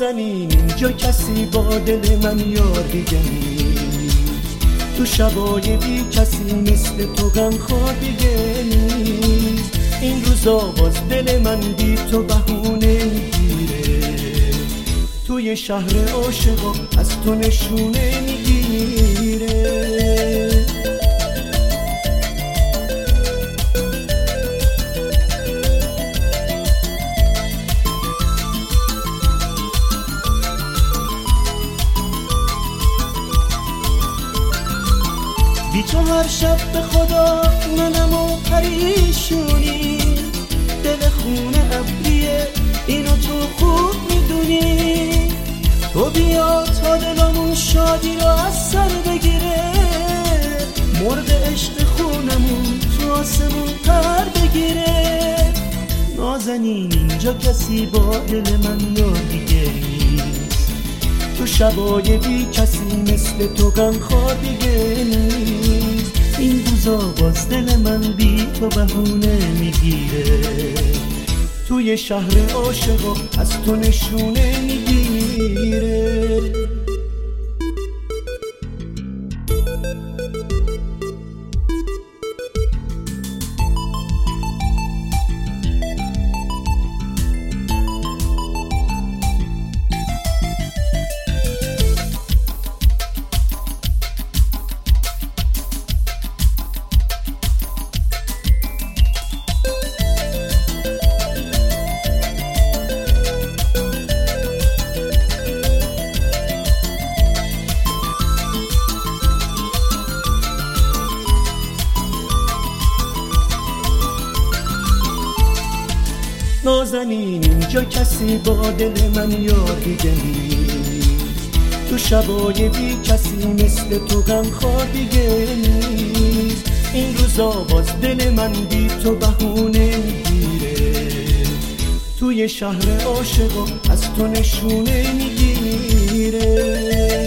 نازنین اینجا کسی با دل من یار دیگه نیست، تو شبای بی کسی مثل تو غمخوار دیگه نیست. این روزا باز دل من بی تو بهونه میگیره، توی شهر عاشقا از تو نشونه میگیره. بی تو هر شب به خدا منم و پریشونی، دل خونه ابریه اینو تو خوب میدونی. تو بیا تا دلمون شادی رو از سر بگیره، مرغ عشق خونمون تو آسمون پر بگیره. نازنین اینجا کسی با دل من یار دیگه نیست، تو شبای بی کسی مثل تو غمخوار دیگه نیست. این روزا باز دل من بی تو بهونه میگیره، توی شهر عاشقا از تو نشونه میگیره. نازنین اینجا کسی با دل من یار دیگه نیست، تو شبای بی کسی مثل تو غمخوار دیگه نیست. این روزا باز دل من بی تو بهونه میگیره، توی شهر عاشقا از تو نشونه میگیره.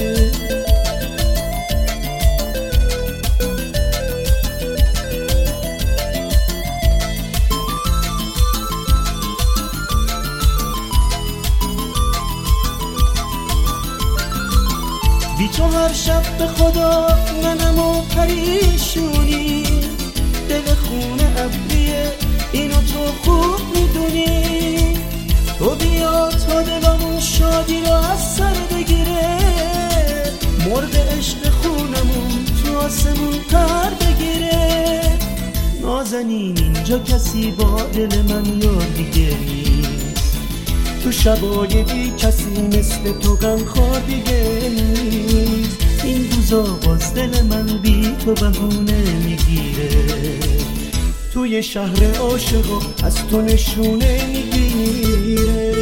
بی تو هر شب به خدا منم و پریشونی، دل خونه ابریه اینو تو خوب میدونی. تو بیا تا دلمون شادی رو از سر بگیره، مرغ عشق خونمون تو آسمون پر بگیره. نازنین اینجا کسی با دل من یار دیگه نیست، تو شبای بی کسی مثل تو غمخوار دیگه نیست. این روزا باز دل من بی تو بهونه میگیره، توی شهر عاشقا از تو نشونه میگیره.